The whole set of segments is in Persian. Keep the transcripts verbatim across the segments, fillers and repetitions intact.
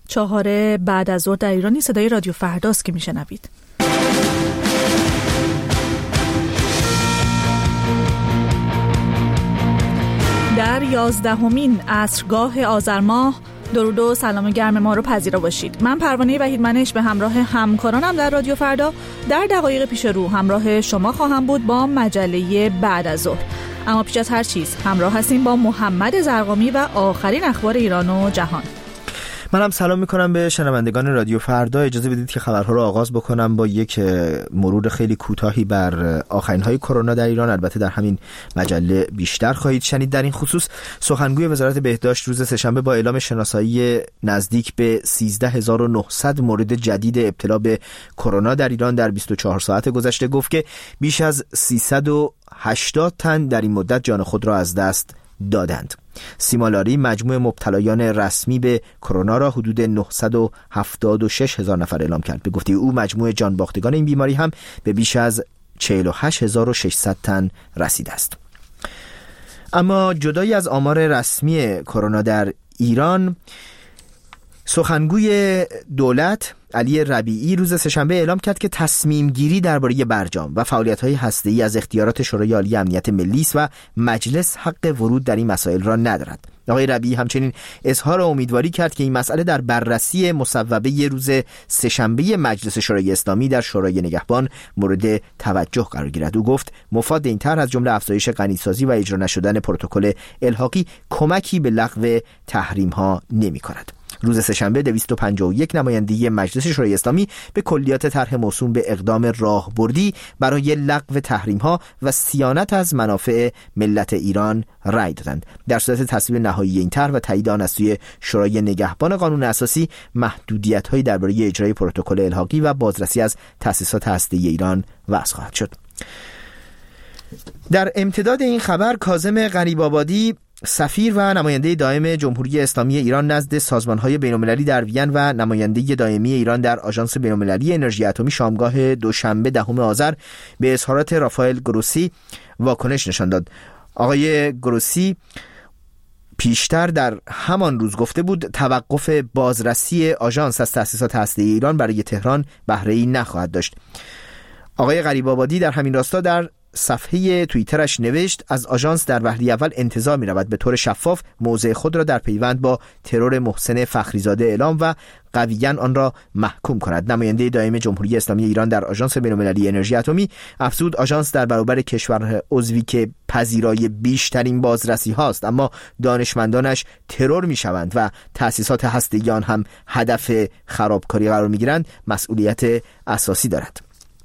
چهار بعد از ظهر در ایرانی صدای رادیو فرداست که میشنوید. در یازدهمین عصرگاه آذر ماه درود و سلام گرم ما رو پذیرا باشید. من پروانه وحیدمنش به همراه همکارانم در رادیو فردا در دقایق پیش رو همراه شما خواهم بود با مجله بعد از ظهر. اما پیش از هر چیز همراه هستیم با محمد زرقامی و آخرین اخبار ایران و جهان. منم سلام میکنم به شنوندگان رادیو فردا. اجازه بدید که خبرها رو آغاز بکنم با یک مرور خیلی کوتاهی بر آخرین های کرونا در ایران. البته در همین مجله بیشتر خواهید شنید. در این خصوص سخنگوی وزارت بهداشت روز سه‌شنبه با اعلام شناسایی نزدیک به سیزده هزار و نهصد مورد جدید ابتلا به کرونا در ایران در بیست و چهار ساعت گذشته گفت که بیش از سیصد و هشتاد تن در این مدت جان خود را از دست دادند. سیما لاری مجموع مبتلایان رسمی به کرونا را حدود نهصد و هفتاد و شش هزار نفر اعلام کرد. به گفته او مجموع جان باختگان این بیماری هم به بیش از چهل و هشت هزار و ششصد تن رسیده است. اما جدای از آمار رسمی کرونا در ایران، سخنگوی دولت علی ربیعی روز سه‌شنبه اعلام کرد که تصمیم گیری درباره برجام و فعالیت‌های هسته‌ای از اختیارات شورای عالی امنیت ملی است و مجلس حق ورود در این مسائل را ندارد. آقای ربیعی همچنین اظهار امیدواری کرد که این مسئله در بررسی مصوبه روز سه‌شنبه مجلس شورای اسلامی در شورای نگهبان مورد توجه قرار گیرد. او گفت مفاد این طرح از جمله افزایش غنیسازی و اجرا نشدن پروتکل الحاقی کمکی به لغو تحریم‌ها نمی‌کند. روز سه‌شنبه دویست و پنجاه و یک نماینده مجلس شورای اسلامی به کلیات طرح موسوم به اقدام راهبردی برای لغو تحریم‌ها و صیانت از منافع ملت ایران رأی دادند. در صورت تصویب نهایی این طرح و تایید آن از سوی شورای نگهبان قانون اساسی، محدودیت‌هایی درباره اجرای پروتکل الحاقی و بازرسی از تأسیسات هسته‌ای ایران وضع خواهد شد. در امتداد این خبر، کاظم غریب‌آبادی سفیر و نماینده دائم جمهوری اسلامی ایران نزد سازمان‌های بین‌المللی در وین و نماینده دائمی ایران در آژانس بین‌المللی انرژی اتمی شامگاه دوشنبه دهم آذر به اظهارات رافائل گروسی واکنش نشان داد. آقای گروسی پیشتر در همان روز گفته بود توقف بازرسی آژانس از تأسیسات هسته‌ای ایران برای تهران بهره‌ای نخواهد داشت. آقای غریب‌آبادی در همین راستا در صفحه توییترش نوشت از آژانس در وهله اول انتظار می رود به طور شفاف موضع خود را در پیوند با ترور محسن فخریزاده اعلام و قویاً آن را محکوم کند. نماینده دائم جمهوری اسلامی ایران در آژانس بین‌المللی انرژی اتمی افزود آژانس در برابر کشور عضوی که پذیرای بیشترین بازرسی هاست اما دانشمندانش ترور می شوند و تأسیسات هسته‌ای آن هم هدف خرابکاری قرار می گیرند مسئولیت اساسی دارد.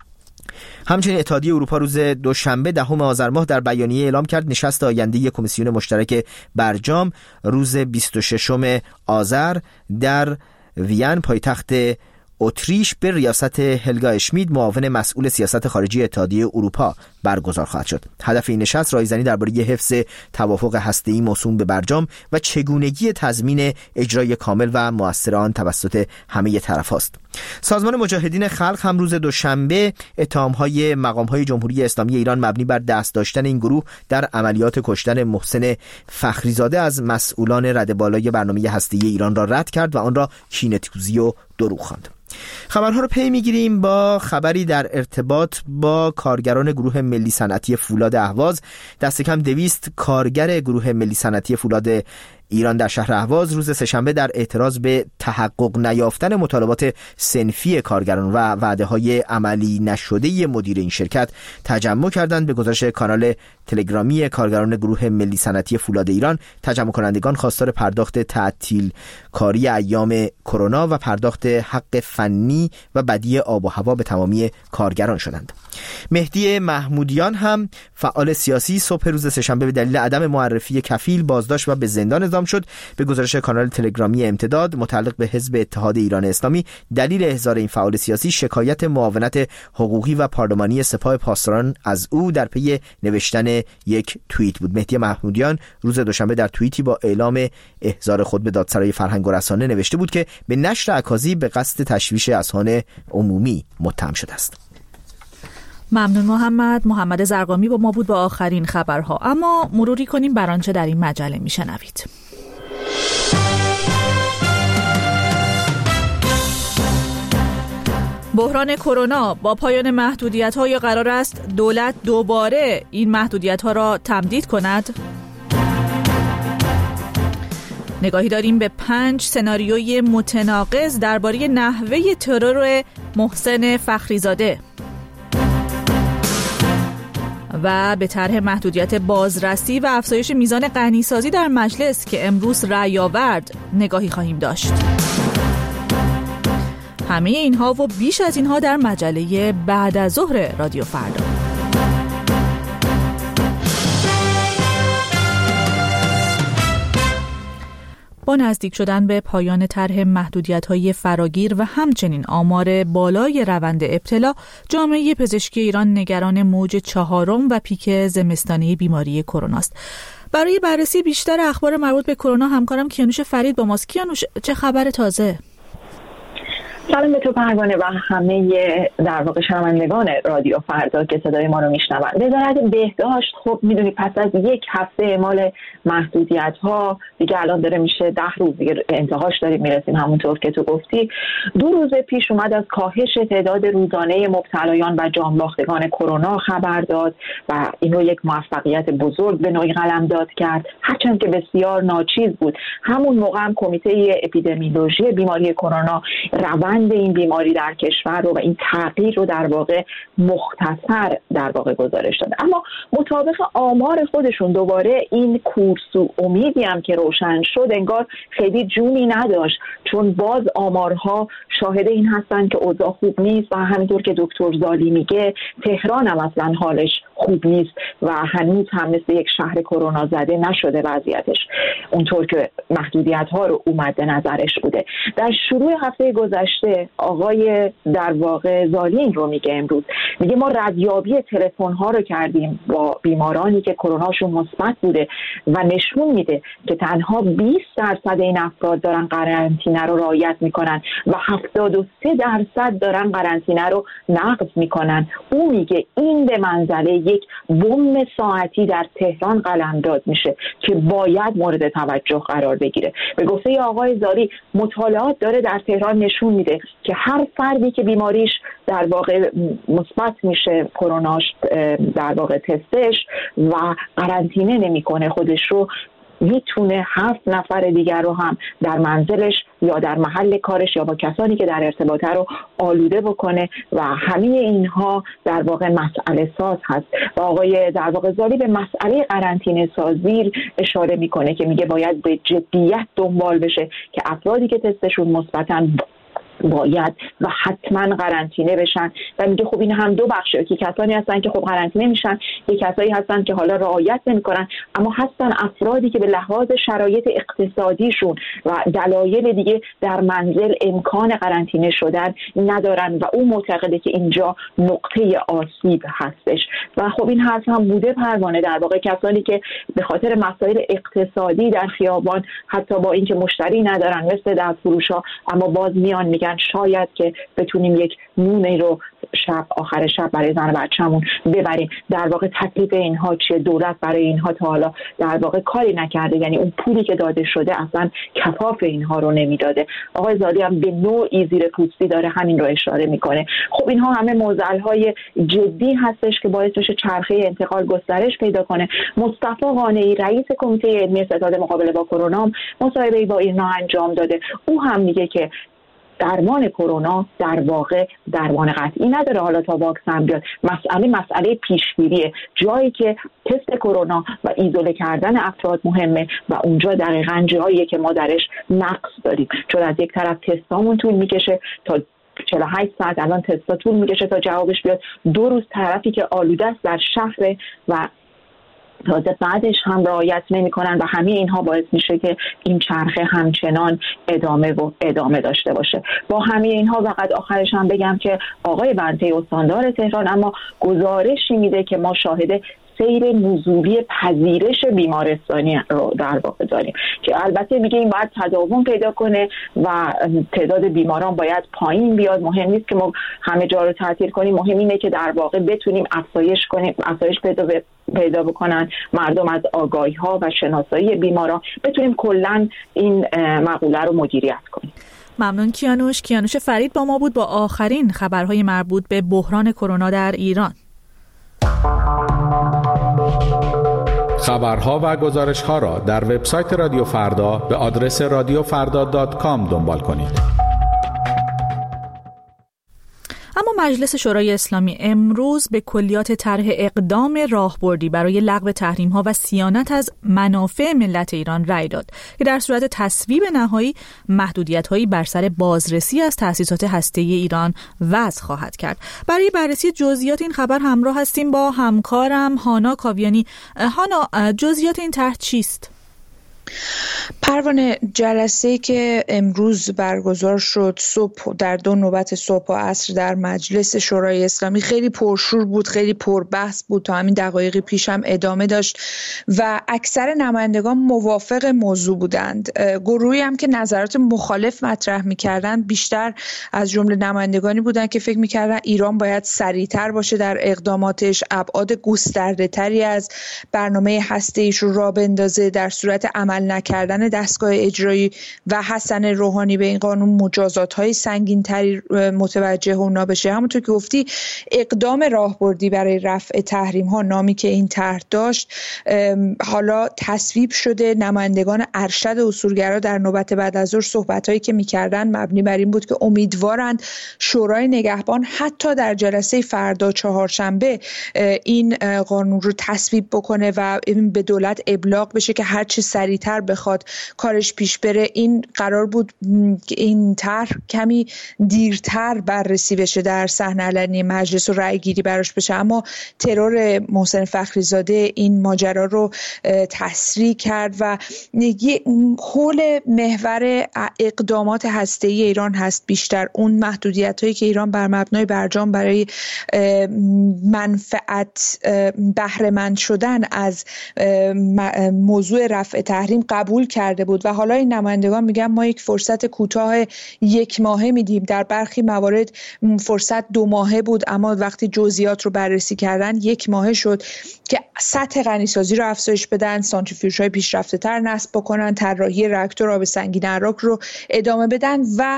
همچنین اتحادیه اروپا روز دوشنبه دهم آذر ماه در بیانیه اعلام کرد نشست آینده کمیسیون مشترک برجام روز بیست و ششم آذر در وین پایتخت اتریش به ریاست هلگا اشمید معاون مسئول سیاست خارجی اتحادیه اروپا برگزار خواهد شد. هدف این نشست رایزنی درباره حفظ توافق هسته‌ای موسوم به برجام و چگونگی تضمین اجرای کامل و مؤثر آن توسط همه طرف است. سازمان مجاهدین خلق هم روز دوشنبه اتهام‌های مقام‌های جمهوری اسلامی ایران مبنی بر دست داشتن این گروه در عملیات کشتن محسن فخریزاده از مسئولان رده بالای برنامه هسته‌ای ایران را رد کرد و آن را کینه‌توزی و دروغ خواند. خبرها رو پی میگیریم با خبری در ارتباط با کارگران گروه ملی صنعتی فولاد اهواز. دست کم دویست کارگر گروه ملی صنعتی فولاد ایران در شهر اهواز روز سه‌شنبه در اعتراض به تحقق نیافتن مطالبات صنفی کارگران و وعده‌های عملی نشده مدیر این شرکت تجمع کردند. به گزارش کانال تلگرامی کارگران گروه ملی صنعتی فولاد ایران، تجمع کنندگان خواستار پرداخت تعطیل کاری ایام کرونا و پرداخت حق فنی و بدیع آب و هوا به تمامی کارگران شدند. مهدی محمودیان هم فعال سیاسی صبح روز سه‌شنبه به دلیل عدم معرفی کفیل بازداشت و به زندان اعدام شد. به گزارش کانال تلگرامی امتداد متعلق به حزب اتحاد ایران اسلامی، دلیل احضار این فعال سیاسی شکایت معاونت حقوقی و پارلمانی سپاه پاسداران از او در پی نوشتن یک توییت بود. مهدی محمودیان روز دوشنبه در توییتی با اعلام احضار خود به دادسرای فرهنگ و رسانه نوشته بود که به نشر اکاذیب به قصد تشویش اذهان عمومی متهم شده است. ممنون محمد. محمد زرقامی با ما بود با آخرین خبرها. اما مروری کنیم بر آنچه در این مجله میشنوید. بحران کرونا با پایان محدودیت‌ها یا قرار است دولت دوباره این محدودیت‌ها را تمدید کند؟ نگاهی داریم به پنج سناریوی متناقض درباره نحوه ترور محسن فخریزاده و به طرح محدودیت بازرسی و افزایش میزان غنیسازی در مجلس که امروز رأی آورد نگاهی خواهیم داشت. همه اینها و بیش از اینها در مجله بعد از ظهر رادیو فردا. با نزدیک شدن به پایان طرح محدودیت‌های فراگیر و همچنین آمار بالای روند ابتلا، جامعه پزشکی ایران نگران موج چهارم و پیک زمستانی بیماری کرونا است. برای بررسی بیشتر اخبار مربوط به کرونا همکارم کیانوش فرید با ماست. کیانوش، چه خبر تازه؟ سلام به تو پروانه و همه در واقع شنوندگان رادیو فردا که صدای ما رو میشنوند. وزارت بهداشت خب میدونی پس از یک هفته اعمال محدودیت ها دیگه الان داره میشه ده روز انتهاش داریم میرسیم، همونطور که تو گفتی. دو روز پیش اومد از کاهش تعداد روزانه مبتلایان و جانباختگان کرونا خبر داد و این رو یک موفقیت بزرگ به نوعی قلمداد کرد، هرچند که بسیار ناچیز بود. همون موقع هم کمیته اپیدمیولوژی بیماری کرونا روند این بیماری در کشور رو و این تغییر رو در واقع مختصر در واقع گزارش داد. اما مطابق آمار خودشون دوباره این کورس و امیدی هم که روشن شد انگار خیلی جونی نداشت، چون باز آمارها شاهد این هستن که اوضاع خوب نیست و همینطور که دکتر زالی میگه تهران هم اصلا حالش خوب نیست و هنوز هم مثل یک شهر کرونا زده نشده وضعیتش اونطور که محدودیت ها رو اومد نظرش بوده. در شروع هفته گذشته آقای در واقع زالی این رو میگه امروز میگه ما ردیابی تلفن ها رو کردیم با بیمارانی که کروناشون مثبت بوده و نشون میده که تنها بیست درصد این افراد دارن قرنطینه رو رعایت میکنن و هفتاد و سه درصد دارن قرنطینه رو نقض میکنن. او میگه این به منزله یک بم ساعتی در تهران قلمداد میشه که باید مورد توجه قرار بگیره. به گفته آقای زالی مطالعات داره در تهران نشون میده که هر فردی که بیماریش در واقع مثبت میشه کروناش در واقع تستش و قرنطینه نمیکنه خودش رو، میتونه هفت نفر دیگر رو هم در منزلش یا در محل کارش یا با کسانی که در ارتباطه رو آلوده بکنه و همه اینها در واقع مسئله ساز هست. و آقای در واقع زالی به مسئله قرنطینه سازی اشاره میکنه که میگه باید به جدیت دنبال بشه که افرادی که تستشون مثبتن باید و حتما قرنطینه بشن. و میگه خب این هم دو بخشه، یکی کسانی هستن که خب قرنطینه میشن، یک کسایی هستن که حالا رعایت نمیکنن، اما هستن افرادی که به لحاظ شرایط اقتصادیشون و دلایل دیگه در منزل امکان قرنطینه شدن ندارن و اون معتقده که اینجا نقطه آسیب هستش. و خب این حرف هم بوده پروانه، در واقع کسانی که به خاطر مسائل اقتصادی در خیابان حتی با اینکه مشتری ندارن مثل دستفروشا اما باز میان میگن شاید که بتونیم یک نونی رو شب آخر شب برای زن و بچه‌مون ببریم. در واقع تکلیف اینها چیه؟ دولت برای اینها تا حالا در واقع کاری نکرده، یعنی اون پولی که داده شده اصلا کفاف اینها رو نمیداده. آقای زالی هم به نوعی زیر پوستی داره همین رو اشاره میکنه. خب اینها همه معضل‌های جدی هستش که باعث میشه چرخه انتقال گسترش پیدا کنه. مصطفی قانعی رئیس کمیته علمی ستاد مقابله با کرونا مصاحبه‌ای با ایرنا انجام داده. او هم میگه که درمان کرونا در واقع درمان قطعی نداره حالا تا واکسن بیاد. مسئله مسئله پیشگیریه، جایی که تست کرونا و ایزوله کردن افراد مهمه و اونجا دقیقاً جاییه که ما درش نقص داریم، چون از یک طرف تستامون طول میکشه تا چهل و هشت ساعت، الان تستا طول میکشه تا جوابش بیاد، دو روز طرفی که آلوده است در شهر و تازه بعدش هم رعایت نمی کنن و همه اینها باعث میشه که این چرخه همچنان ادامه و ادامه داشته باشه. با همه اینها فقط آخرش هم بگم که آقای بنده استاندار تهران اما گزارشی میده که ما شاهد سیر نزولی پذیرش بیمارستانی رو در واقع داریم که البته میگه این باید تداوم پیدا کنه و تعداد بیماران باید پایین بیاد. مهم نیست که ما همه جا رو تعطیل کنیم، مهم اینه که در واقع بتونیم افزایش کنیم، افزایش پیدا پیدا بکنن مردم از آگاهی ها و شناسایی بیماران، بتونیم کلا این مقوله رو مدیریت کنیم. ممنون کیانوش. کیانوش فرید با ما بود با آخرین خبرهای مربوط به بحران کرونا در ایران. خبرها و گزارش‌ها را در وبسایت رادیو فردا به آدرس رادیو فردا دات کام دنبال کنید. اما مجلس شورای اسلامی امروز به کلیات طرح اقدام راهبردی برای لغو تحریم‌ها و صیانت از منافع ملت ایران رأی داد که در صورت تصویب نهایی محدودیت‌هایی بر سر بازرسی از تأسیسات هسته‌ای ایران وضع خواهد کرد. برای بررسی جزئیات این خبر همراه هستیم با همکارم هانا کاویانی. هانا، جزئیات این طرح چیست؟ پروانه، جلسه‌ای که امروز برگزار شد صبح در دو نوبت صبح و عصر در مجلس شورای اسلامی خیلی پرشور بود، خیلی پربحث بود، تا همین دقایقی پیش هم ادامه داشت و اکثر نمایندگان موافق موضوع بودند. گروهی هم که نظرات مخالف مطرح می‌کردند بیشتر از جمله نمایندگانی بودند که فکر می‌کردند ایران باید سریعتر باشه در اقداماتش، ابعاد گسترده‌تری از برنامه هسته‌ایش رو راه بندازه، در صورت عمل نکردن دستگاه اجرایی و حسن روحانی به این قانون مجازات‌های سنگین‌تری متوجه اونا بشه. همونطور که گفتی اقدام راهبردی برای رفع تحریم‌ها نامی که این طرح داشت حالا تصویب شده. نمایندگان ارشد اصولگرا در نوبت بعد از ظهر صحبت‌هایی که می‌کردن مبنی بر این بود که امیدوارند شورای نگهبان حتی در جلسه فردا چهارشنبه این قانون رو تصویب بکنه و به دولت ابلاغ بشه که هر چه سریعتر بخواد کارش پیش بره. این قرار بود که این طرح کمی دیرتر بررسی بشه در صحنه علنی مجلس و رأی گیری براش بشه، اما ترور محسن فخریزاده این ماجرا رو تسریع کرد و حول محور اقدامات هسته‌ای ایران هست بیشتر اون محدودیت‌هایی که ایران بر مبنای برجام برای منفعت بهره مند شدن از موضوع رفع تحریم قبول کرده بود و حالا این نمایندگان میگن ما یک فرصت کوتاه یک ماهه میدیم. در برخی موارد فرصت دو ماهه بود، اما وقتی جزئیات رو بررسی کردن یک ماهه شد که سطح غنیسازی رو افزایش بدن، سانتریفیوژهای پیشرفته تر نصب بکنن، طراحی راکتور آب سنگین عراق رو ادامه بدن و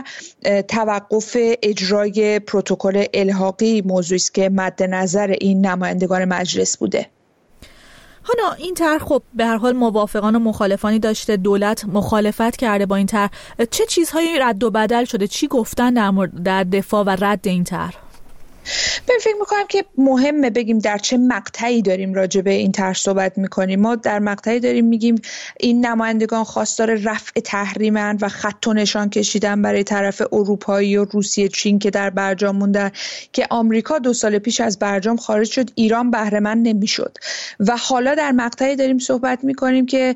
توقف اجرای پروتکل الحاقی موضوعی است که مد نظر این نمایندگان مجلس بوده. هانا، این طرح خب به هر حال موافقان و مخالفانی داشته، دولت مخالفت کرده با این طرح. چه چیزهایی رد و بدل شده؟ چی گفتن در مورد در دفاع و رد این طرح؟ من فکر میکنم که مهمه بگیم در چه مقطعی داریم راجع به این طرح صحبت میکنیم. ما در مقطعی داریم میگیم این نمایندگان خواستار رفع تحریمن و خط و نشان کشیدن برای طرف اروپایی و روسیه، چین که در برجام موندن که آمریکا دو سال پیش از برجام خارج شد، ایران بهره مند نمیشد. و حالا در مقطعی داریم صحبت میکنیم که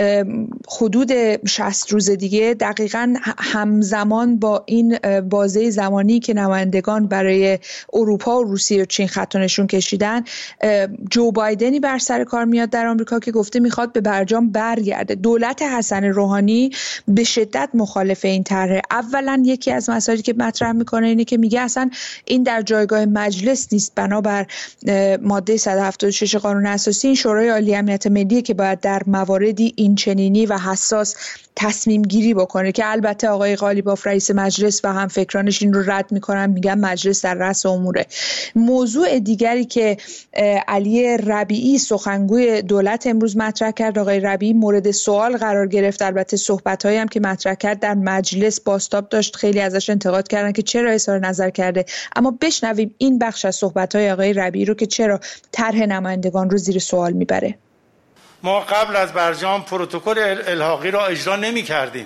حدود شصت روز دیگه دقیقاً همزمان با این بازه زمانی که نمایندگان برای اروپا و روسیه و چین خط و نشون کشیدن، جو بایدنی بر سر کار میاد در آمریکا که گفته میخواد به برجام برگرده. دولت حسن روحانی به شدت مخالف این طرح. اولا یکی از مسائلی که مطرح میکنه اینه که میگه اصلا این در جایگاه مجلس نیست، بنابر ماده صد و هفتاد و شش قانون اساسی این شورای عالی امنیت ملی که باید در مواردی این چنینی و حساس تصمیم گیری بکنه، که البته آقای قالیباف رئیس مجلس و هم فکرانش این رو رد میکنن، میگن مجلس در رأس اموره. موضوع دیگری که علی ربیعی سخنگوی دولت امروز مطرح کرد، آقای ربیعی مورد سوال قرار گرفت. البته صحبت‌هایی هم که مطرح کرد در مجلس بازتاب داشت، خیلی ازش انتقاد کردن که چرا اظهار نظر کرده. اما بشنویم این بخش از صحبت‌های آقای ربیعی رو که چرا طرح نمایندگان رو زیر سوال میبره. ما قبل از برجام پروتکل الحاقی را اجرا نمی کردیم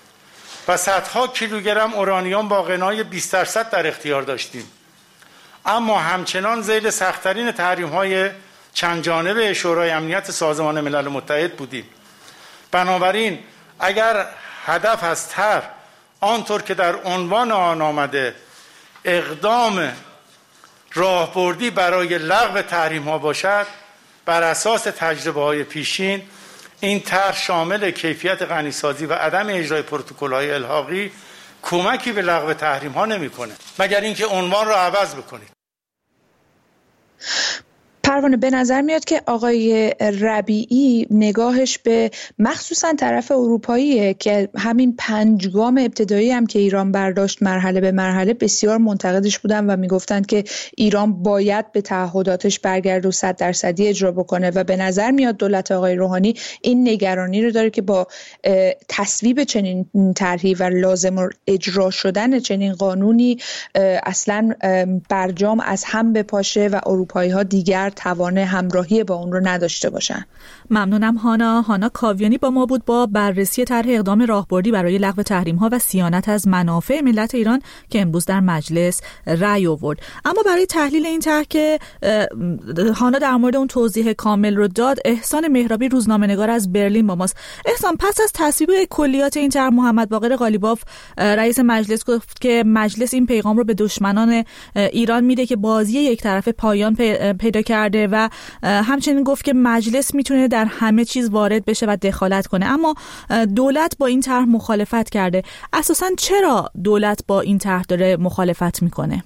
و صدها کیلوگرم اورانیوم با غنای بیست درصد در اختیار داشتیم، اما همچنان ذیل سخت‌ترین تحریم‌های چند جانبه شورای امنیت سازمان ملل متحد بودیم. بنابراین اگر هدف از طرح آنطور که در عنوان آن آمده اقدام راهبردی برای لغو تحریم‌ها باشد، بر اساس تجربه‌های پیشین این طرح شامل کیفیت غنیسازی و عدم اجرای پروتکل‌های الحاقی کمکی به لغو تحریم‌ها نمی‌کنه، مگر اینکه عنوان را عوض بکنید. پروانه به نظر میاد که آقای ربیعی نگاهش به مخصوصا طرف اروپاییه که همین پنج گام ابتدایی هم که ایران برداشت مرحله به مرحله بسیار منتقدش بودن و میگفتند که ایران باید به تعهداتش برگرده و صد درصدی اجرا بکنه و به نظر میاد دولت آقای روحانی این نگرانی رو داره که با تصویب چنین طرحی و لازم اجرا شدن چنین قانونی اصلا برجام از هم بپاشه و اروپایی ها دیگر توان همراهی با اون رو نداشته باشن. ممنونم هانا. هانا کاویانی با ما بود با بررسی طرح اقدام راهبردی برای لغو تحریم ها و صیانت از منافع ملت ایران که امروز در مجلس رأی آورد. اما برای تحلیل این طرح که هانا در مورد اون توضیح کامل رو داد، احسان مهرابی روزنامه‌نگار از برلین با ماست. احسان، پس از تصویب کلیات این طرح محمد باقر قالیباف رئیس مجلس گفت که مجلس این پیغام رو به دشمنان ایران میده که بازی یک طرفه پایان پیدا کرده و همچنین گفت که مجلس میتونه در همه چیز وارد بشه و دخالت کنه. اما دولت با این طرح مخالفت کرده. اساساً چرا دولت با این طرح داره مخالفت میکنه؟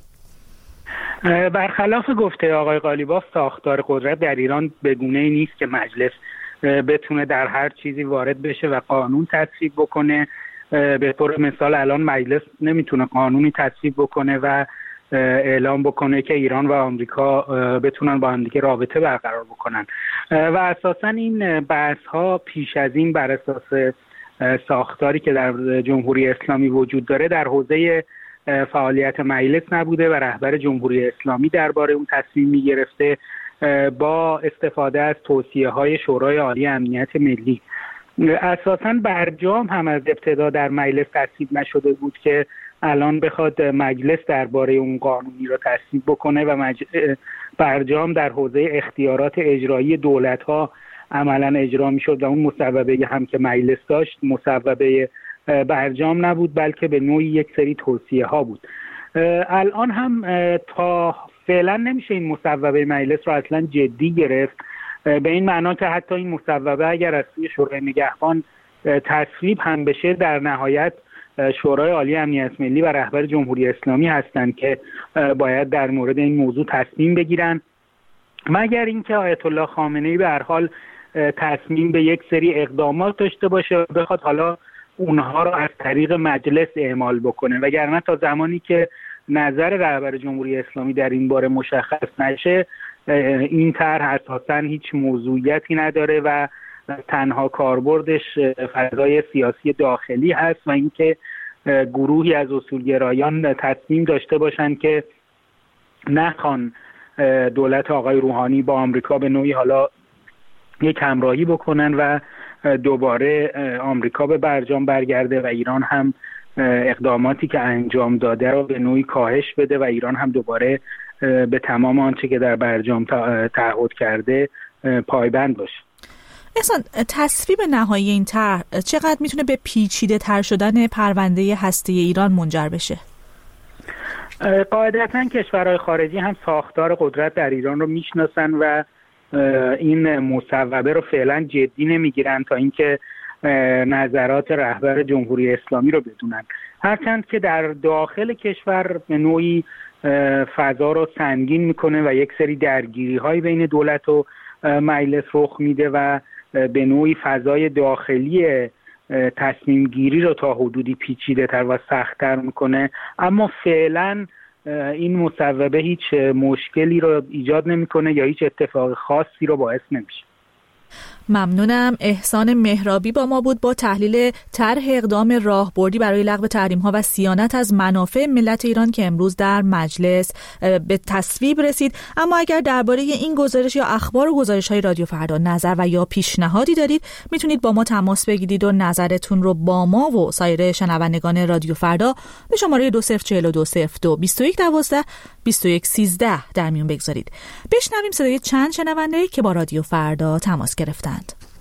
برخلاف گفته آقای قالیباف، ساختار قدرت در ایران به گونه‌ای نیست که مجلس بتونه در هر چیزی وارد بشه و قانون تصویب بکنه. به طور مثال الان مجلس نمیتونه قانونی تصویب بکنه و اعلام بکنه که ایران و آمریکا بتونن با هم دیگه رابطه برقرار بکنن و اساسا این بحث ها پیش از این بر اساس ساختاری که در جمهوری اسلامی وجود داره در حوزه فعالیت مجلس نبوده و رهبر جمهوری اسلامی درباره اون تصمیم میگرفته با استفاده از توصیه های شورای عالی امنیت ملی. اساساً برجام هم از ابتدا در مجلس تصویب نشده بود که الان بخواد مجلس درباره اون قانونی رو تصویب بکنه و مج... برجام در حوزه اختیارات اجرایی دولت‌ها عملاً اجرا می‌شد و اون مصوبه هم که مجلس داشت مصوبه برجام نبود بلکه به نوعی یک سری توصیه ها بود. الان هم تا فعلا نمیشه این مصوبه مجلس رو اصلا جدی گرفت، به این معنا که حتی این مصوبه اگر از سوی شورای نگهبان تصویب هم بشه در نهایت شورای عالی امنیت ملی و رهبر جمهوری اسلامی هستند که باید در مورد این موضوع تصمیم بگیرن، مگر اینکه آیت الله خامنه‌ای به هر حال تصمیم به یک سری اقدامات داشته باشه و بخواد حالا اونها رو از طریق مجلس اعمال بکنه، وگرنه تا زمانی که نظر رهبر جمهوری اسلامی در این باره مشخص نشه این طرح اساساً هیچ موضوعیتی نداره و تنها کاربردش فضای سیاسی داخلی هست و اینکه گروهی از اصولگرایان تصمیم داشته باشند که نخوان دولت آقای روحانی با آمریکا به نوعی حالا یک همراهی بکنن و دوباره آمریکا به برجام برگرده و ایران هم اقداماتی که انجام داده رو به نوعی کاهش بده و ایران هم دوباره به تمام آنچه که در برجام تعهد کرده پایبند باشه. احسان، تصویب نهایی این طرح چقدر میتونه به پیچیده تر شدن پرونده هسته ایران منجر بشه؟ قاعدتاً کشورهای خارجی هم ساختار قدرت در ایران رو میشناسن و این مصوبه رو فعلا جدی نمیگیرن تا اینکه نظرات رهبر جمهوری اسلامی رو بدونن، هرچند که در داخل کشور به نوعی فضا رو سنگین میکنه و یک سری درگیری های بین دولت و مجلس رخ میده و به نوعی فضای داخلی تصمیم گیری رو تا حدودی پیچیده تر و سخت تر میکنه، اما فعلا این مصوبه هیچ مشکلی رو ایجاد نمیکنه یا هیچ اتفاق خاصی رو باعث نمیشه. ممنونم. احسان مهرابی با ما بود با تحلیل طرح اقدام راهبردی برای لغو تحریم‌ها و صیانت از منافع ملت ایران که امروز در مجلس به تصویب رسید. اما اگر درباره این گزارش یا اخبار و گزارش‌های رادیو فردا نظر و یا پیشنهادی دارید میتونید با ما تماس بگیرید و نظرتون رو با ما و سایر شنوندگان رادیو فردا به شماره دو صفر چهل و دو صفر دو بیست و یک دوازده بیست و یک سیزده در میون بگذارید. بشنویم صدای چند شنونده که با رادیو فردا تماس گرفتند.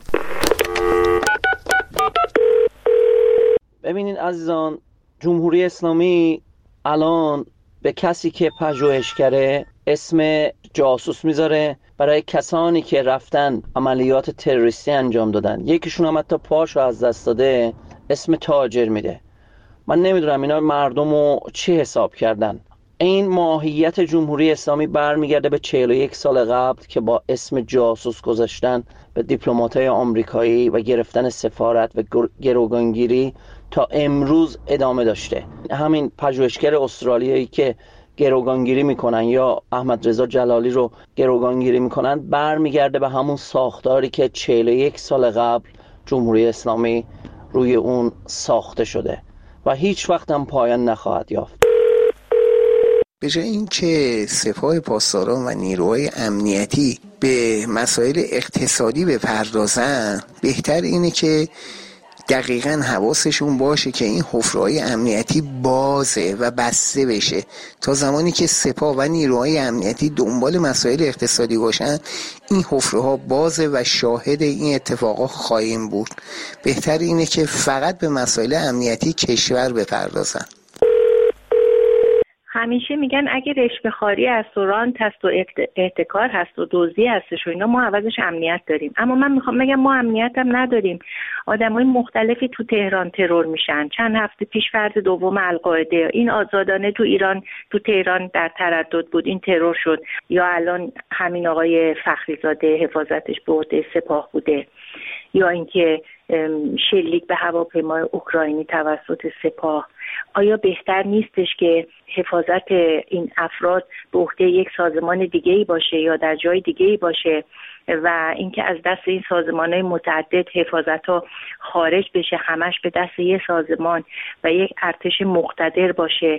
ببینین عزیزان، جمهوری اسلامی الان به کسی که پژوهشگره اسم جاسوس میذاره برای کسانی که رفتن عملیات تروریستی انجام دادن، یکیشون هم حتی پاشو از دست داده اسم تاجر میده. من نمیدونم اینا مردم رو چی حساب کردن. این ماهیت جمهوری اسلامی برمیگرده به چهل و یک سال قبل که با اسم جاسوس گذاشتن به دیپلمات‌های آمریکایی و گرفتن سفارت و گروگانگیری تا امروز ادامه داشته. همین پژوهشگر استرالیایی که گروگانگیری میکنن یا احمد رضا جلالی رو گروگانگیری میکنن برمیگرده به همون ساختاری که چهل و یک سال قبل جمهوری اسلامی روی اون ساخته شده و هیچ وقت هم پایان نخواهد یافت. به جای اینکه سپاه پاسداران و نیروهای امنیتی به مسائل اقتصادی بپردازن، بهتر اینه که دقیقاً حواسشون باشه که این حفره‌های امنیتی بازه و بسته بشه. تا زمانی که سپاه و نیروهای امنیتی دنبال مسائل اقتصادی باشن، این حفره‌ها بازه و شاهد این اتفاقا خواهیم بود. بهتر اینه که فقط به مسائل امنیتی کشور بپردازن. همیشه میگن اگه رشوه خواری است و رانت هست و احتکار هست و دزدی هستش و اینا، ما عوضش امنیت داریم. اما من میخوام بگم ما امنیت هم نداریم. آدمای مختلفی تو تهران ترور میشن. چند هفته پیش فرد دوم القاعده، این آزادانه تو ایران تو تهران در تردد بود، این ترور شد. یا الان همین آقای فخریزاده حفاظتش به عهده سپاه بوده، یا اینکه شلیک به هواپیمای اوکراینی توسط سپاه. آیا بهتر نیستش که حفاظت این افراد به عهده یک سازمان دیگه‌ای باشه یا در جای دیگه‌ای باشه و اینکه از دست این سازمان‌های متعدد حفاظت‌ها خارج بشه، همش به دست یک سازمان و یک ارتش مقتدر باشه؟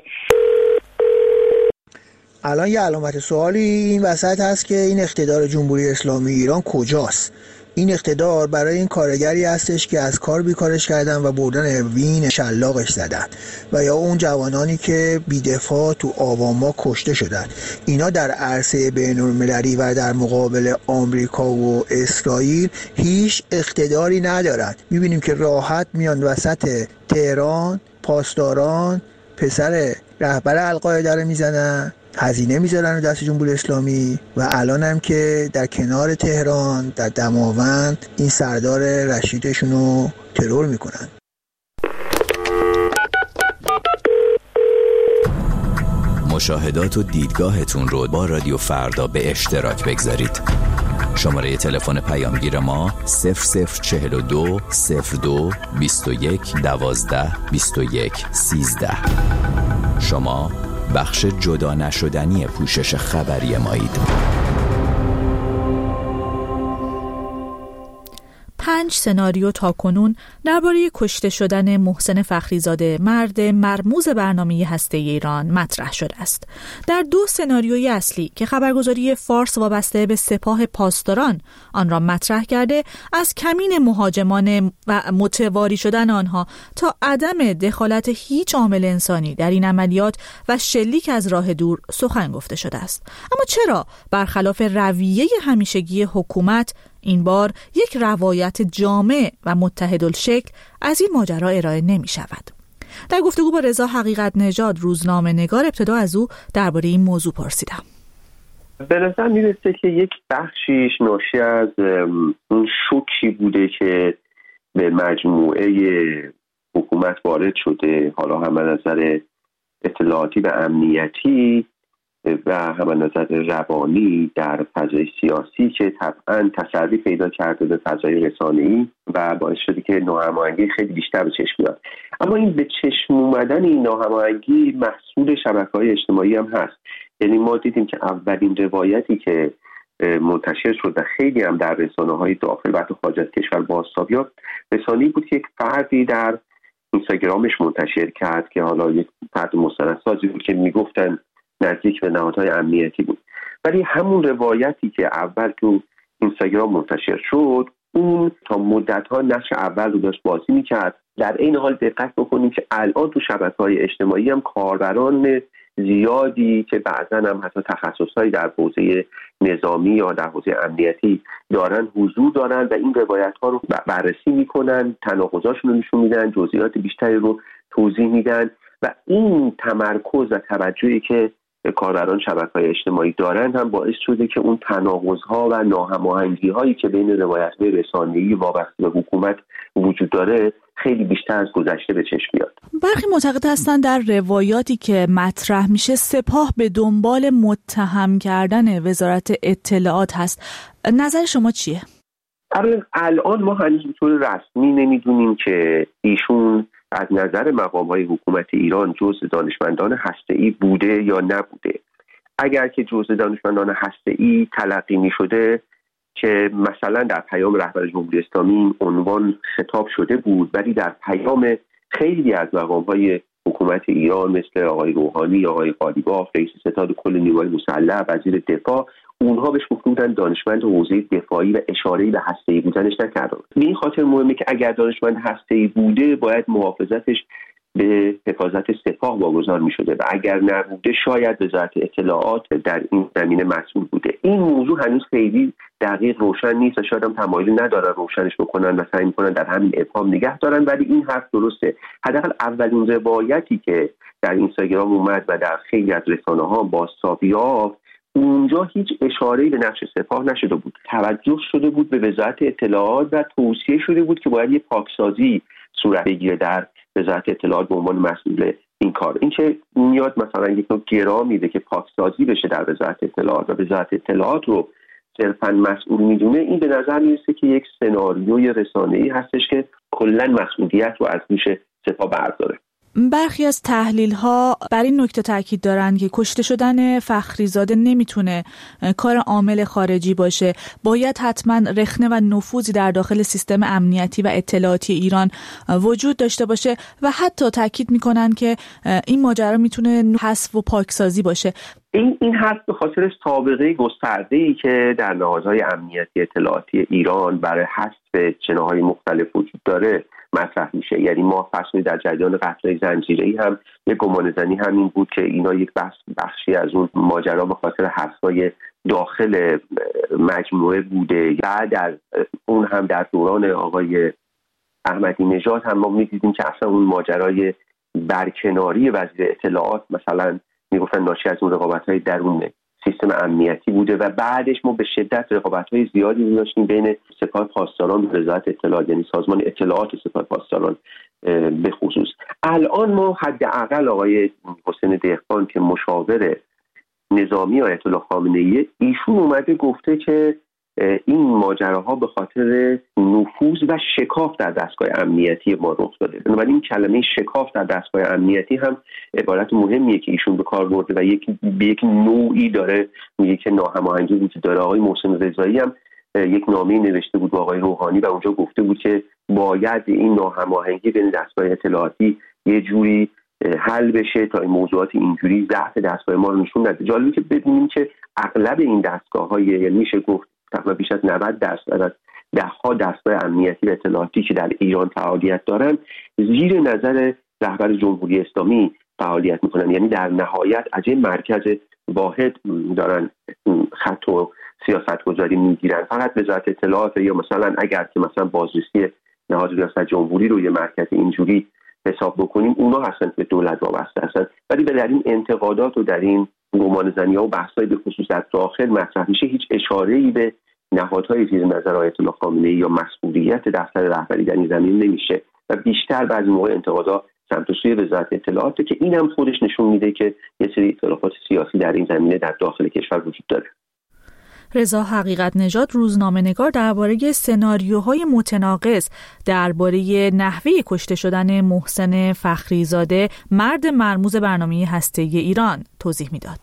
الان یه علامت سوالی این وسط هست که این اقتدار جمهوری اسلامی ایران کجاست؟ این اقتدار برای این کارگری هستش که از کار بیکارش کردن و بردن اروین شلاقش زدن، و یا اون جوانانی که بیدفاع تو آواما کشته شدن. اینا در عرصه بین‌المللی و در مقابل آمریکا و اسرائیل هیچ اقتداری ندارن. میبینیم که راحت میان وسط تهران پاسداران پسر رهبر القاعده رو میزنن، هزینه میذارن رو دست جمهوری اسلامی، و الان هم که در کنار تهران در دماوند این سردار رشیدشون رو ترور میکنن. مشاهدات و دیدگاهتون رو با رادیو فردا به اشتراک بگذارید. شماره تلفن پیامگیر ما صفر صفر چهل و دو صفر دو بیست و یک دوازده بیست و یک سیزده. شما بخش جدا نشدنی پوشش خبری مایید. پنج سناریو تاکنون درباره کشته شدن محسن فخریزاده، مرد مرموز برنامه هسته‌ای ایران، مطرح شده است. در دو سناریوی اصلی که خبرگزاری فارس وابسته به سپاه پاسداران آن را مطرح کرده، از کمین مهاجمان و متواری شدن آنها تا عدم دخالت هیچ عامل انسانی در این عملیات و شلیک از راه دور سخن گفته شده است. اما چرا برخلاف رویه همیشگی حکومت این بار یک روایت جامع و متحدالشکل از این ماجرا ارائه نمی شود؟ در گفتگو با رضا حقیقت نژاد، روزنامه نگار، ابتدا از او درباره این موضوع پرسیدم. به نظر میرسه که یک بخشیش ناشی از اون شوکی بوده که به مجموعه حکومت وارد شده، حالا هم از نظر اطلاعاتی و امنیتی و هم از نظر روانی در فضای سیاسی که طبعا تسری پیدا کرده به فضای رسانه‌ای و باعث شده که ناهماهنگی خیلی بیشتر به چشم بیاد. اما این به چشم اومدن این ناهماهنگی محصول شبکه‌های اجتماعی هم هست. یعنی ما دیدیم که اولین روایتی که منتشر شد و خیلی هم در رسانه‌های داخل و خارج از کشور بازتاب یافت، رسانه‌ای بود که یک فردی در اینستاگرامش منتشر کرد که حالا یک فرد مستندسازی بود که میگفتن نزدیک به نهادهای امنیتی بود. ولی همون روایتی که اول تو اینستاگرام منتشر شد، اون تا مدت‌ها نقش اول رو داشت بازی می‌کرد. در این حال دقت بکنیم که الان تو شبکه‌های اجتماعی هم کاربران زیادی که بعضا هم حتی تخصص‌هایی در حوزه نظامی یا در حوزه امنیتی دارن حضور دارن و این روایت‌ها رو بررسی می‌کنن، تناقضاشون رو نشون میدن، جزئیات بیشتری رو توضیح میدن و این تمرکز و توجهی که کاربران شبکه‌های اجتماعی دارند هم باعث شده که اون تناقض‌ها و ناهماهنگی‌هایی که بین روایت‌های رسانه‌ای وابسته به حکومت وجود داره خیلی بیشتر از گذشته به چشم میاد. برخی معتقد هستند در روایاتی که مطرح میشه سپاه به دنبال متهم کردن وزارت اطلاعات هست. نظر شما چیه؟ الان ما هنوز به طور رسمی نمیدونیم که ایشون از نظر مقام‌های حکومت ایران جزء دانشمندان هسته‌ای بوده یا نبوده. اگر که جزء دانشمندان هسته‌ای تلقی می‌شده که مثلا در پیام رهبر جمهوری اسلامی این عنوان خطاب شده بود، ولی در پیام خیلی از مقام‌های حکومت ایران مثل آقای روحانی، آقای قالیباف، رئیس ستاد کل نیروهای مسلح، وزیر دفاع، اونها بهش گفته بودن دانشمند حوزه دفاعی و اشاره‌ای به هسته‌ای بودنش نکردن. به این خاطر مهمه که اگر دانشمند هسته‌ای بوده باید محافظتش به حفاظت سپاه واگذار می‌شده و اگر نبوده شاید وزارت اطلاعات در این زمینه مسئول بوده. این موضوع هنوز خیلی دقیق روشن نیست و شاید هم تمایلی ندارن روشنش بکنن و سعی می‌کنن در همین ابهام نگه دارن، ولی این حرف درسته. حداقل اولین روایتی که در اینستاگرام اومد و در خیلی از رسانه‌ها بازتابی یافت، اونجا هیچ اشاره‌ای به نقش سپاه نشده بود. توجه شده بود به وزارت اطلاعات و توصیه شده بود که باید یه پاکسازی صورت بگیره در وزارت اطلاعات به عنوان مسئول این کار. این که میاد مثلا یک نوع گرا میده که پاکسازی بشه در وزارت اطلاعات و وزارت اطلاعات رو صرفاً مسئول میدونه، این به نظر میرسه که یک سناریوی رسانه‌ای هستش که کلاً مسئولیت رو از دوش سپاه برداره. برخی از تحلیل‌ها بر این نکته تاکید دارند که کشته شدن فخریزاده نمیتونه کار عامل خارجی باشه، باید حتما رخنه و نفوذی در داخل سیستم امنیتی و اطلاعاتی ایران وجود داشته باشه و حتی تاکید میکنن که این ماجرا میتونه حذف و پاکسازی باشه. این این حرف به خاطر سابقه گسترده‌ای که در نهادهای امنیتی اطلاعاتی ایران برای حذف جناح‌های مختلف وجود داره مطرح میشه. یعنی ما فرض در جریان قتل زنجیره‌ای هم یک گمانه‌زنی همین بود که اینا یک بخش بخشی از اون ماجرا به خاطر حذف‌های داخل مجموعه بوده. بعد در اون هم در دوران آقای احمدی نژاد هم ما می‌دیدیم که اصلا اون ماجرای برکناری وزیر اطلاعات مثلا میگفتن ناشی از اون رقابت‌های درون سیستم امنیتی بوده و بعدش ما به شدت رقابت‌های زیادی داشتیم بین سپاه پاسداران و وزارت اطلاعات، یعنی سازمان اطلاعات سپاه پاسداران به خصوص. الان ما حداقل آقای حسین دهقان که مشاور نظامی آیت الله خامنه‌ای، ایشون اومده گفته که این ماجراها به خاطر نفوذ و شکاف در دستگاه امنیتی ما رخ داده. بنابراین این کلمه شکاف در دستگاه امنیتی هم عبارت مهمیه که ایشون به کار برده و یک به یک نوعی داره میگه که ناهماهنگی وجود داره. آقای محسن رضایی هم یک نامه نوشته بود با آقای روحانی و اونجا گفته بود که باید این ناهماهنگی بین دستگاه اطلاعاتی یه جوری حل بشه تا این موضوعات اینجوری ضعف دستگاه ما رو نشون نده. جالبه که ببینیم که اغلب این دستگاه‌های، یعنی میشه گفت تقریبا بیش از نود درصد از ده‌ها دستگاه امنیتی و اطلاعاتی که در ایران فعالیت دارن زیر نظر رهبر جمهوری اسلامی فعالیت میکنن. یعنی در نهایت از این مرکز واحد دارن خط و سیاست گذاری میگیرن. فقط وزارت اطلاعات یا مثلا اگر که مثلا بازرسی نهاد ریاست جمهوری رو یه مرکز اینجوری حساب بکنیم اونا هستن که دولت وابسته هستن، ولی به در این انتقادات و در این گمانه‌زنی‌ها و بحث‌های به خصوص در داخل مطرح میشه، هیچ اشاره‌ای به نهادهای زیر نظر آیت الله خامنه‌ای یا مسئولیت دفتر رهبری در این زمین نمیشه و بیشتر بعضی موقع انتقادها سمت و سوی وزارت اطلاعات که اینم خودش نشون میده که یه سری اختلافات سیاسی در این زمینه در داخل کشور وجود داره. رضا حقیقت نژاد روزنامه‌نگار درباره سناریوهای متناقض درباره نحوه کشته شدن محسن فخریزاده، مرد مرموز برنامه هسته‌ای ایران، توضیح میداد.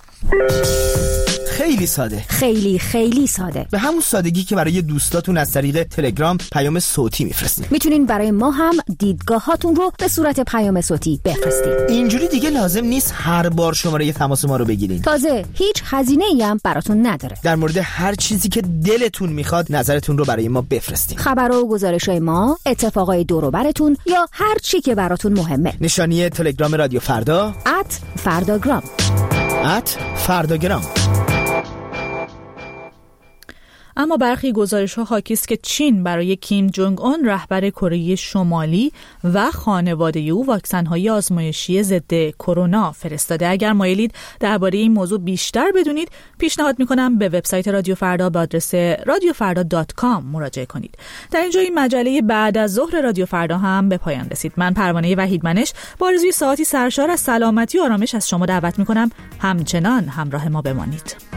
خیلی ساده، خیلی خیلی ساده، به همون سادگی که برای دوستاتون از طریق تلگرام پیام صوتی میفرستین. میتونین برای ما هم دیدگاهاتون رو به صورت پیام صوتی بفرستین. اینجوری دیگه لازم نیست هر بار شماره تماس ما رو بگیرین. تازه هیچ هزینه‌ای هم براتون نداره. در مورد هر چیزی که دلتون میخواد نظرتون رو برای ما بفرستین. خبر و گزارش‌های ما، اتفاقای دور و براتون یا هر چی که براتون مهمه. نشانی تلگرام رادیو فردا ات فرداگرام ات فرداگرام. اما برخی گزارش‌ها حاکی است که چین برای کیم جونگ اون رهبر کره شمالی و خانواده او واکسن‌های آزمایشی ضد کرونا فرستاده. اگر مایلید درباره این موضوع بیشتر بدونید، پیشنهاد می‌کنم به وبسایت رادیو فردا با آدرس رادیو فردا دات کام مراجعه کنید. در اینجا این مجله بعد از ظهر رادیو فردا هم به پایان رسید. من پروانه وحیدمنش با آرزوی ساعتی سرشار از سلامتی و آرامش از شما دعوت می‌کنم همچنان همراه ما بمانید.